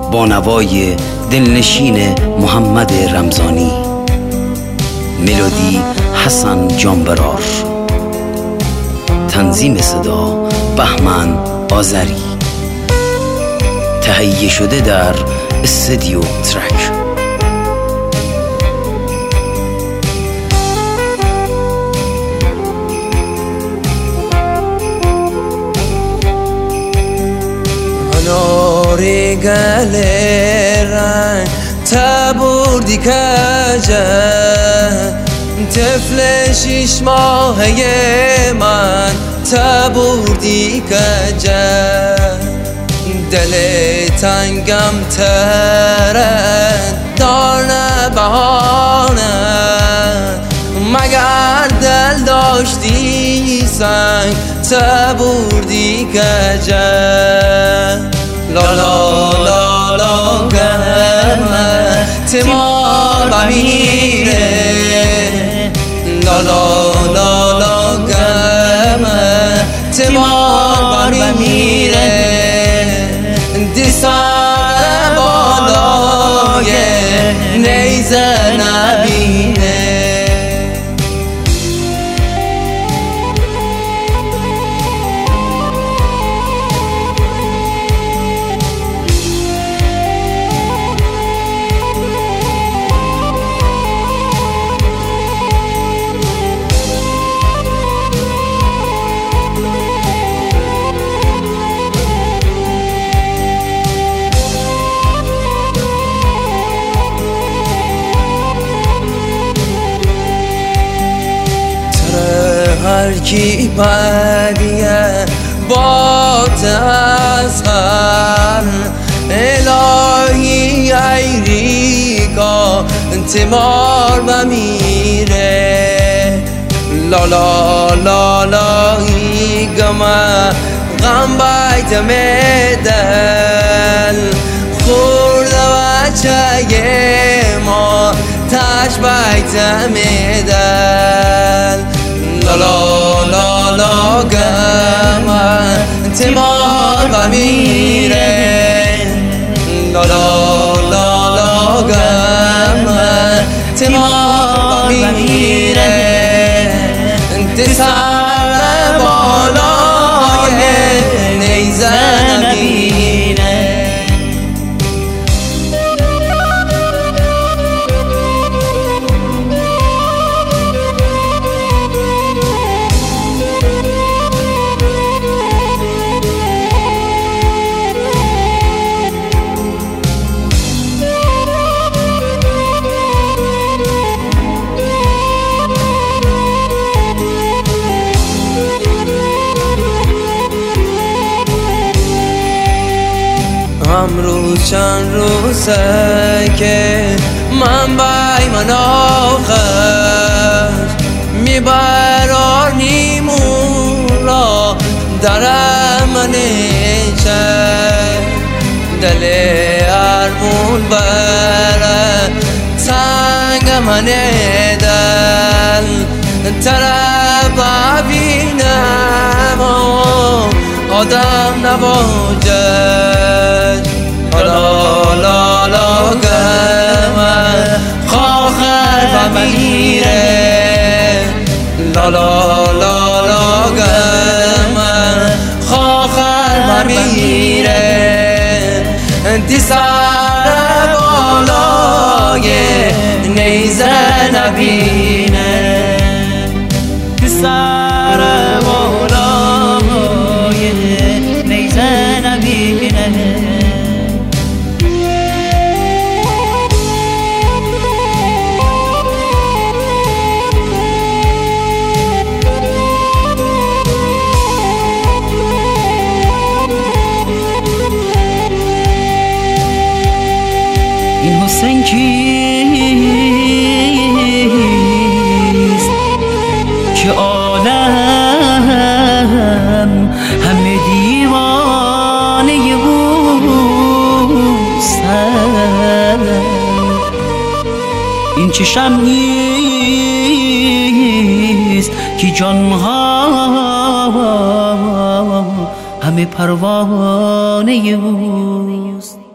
با نوای دلنشین محمد رمضانی، ملودی حسن جانبرار، تنظیم صدا بهمن آذری، تهیه شده در استودیو ترک. نوری گلرن تبوردی کجه طفل 6 ماهه من تبوردی کجه دل تنگم تره دارنه بهانه مگر دل داشتی سنگ تبوردی کجه لا لا لا لا گرمه تیمار بمیره لا لا لا لا گرمه تیمار بمیره دیسان بالای نیزه نبینه هر کی بدیه با تسخر الهی ایریکا تیمار بمیره لا لا لا لا ایگمه غم بیت میدل خورده بچه ما تش بیت میدل لا لا لا لا گرمه تیمار بمیره لا لا لا لا گرمه تیمار بمیره سر بالای نیزه نبینه امروز چند روزه که من بای من آخر میبرار نیمون را در منیچه دل ارمون بره تنگ منه دل طرف ببینم آدم نباجد لا لا لا گرمه خواهر بمیره لا لا لا لا گرمه خواهر بمیره دیسر بالای نیزه نبینه دیسر بالای نیزه نبینه این حسین کیست که عالم همه دیوانه اوست؟ این چشم نیست که جانها همه پروانه اوست.